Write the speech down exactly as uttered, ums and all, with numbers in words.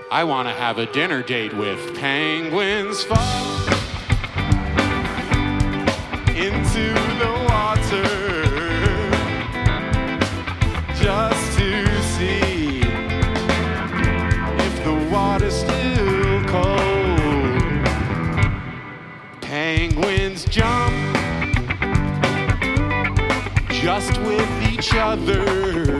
I want to have a dinner date with penguins. Fall into the water just to see if the water's still cold. Penguins jump just with each other.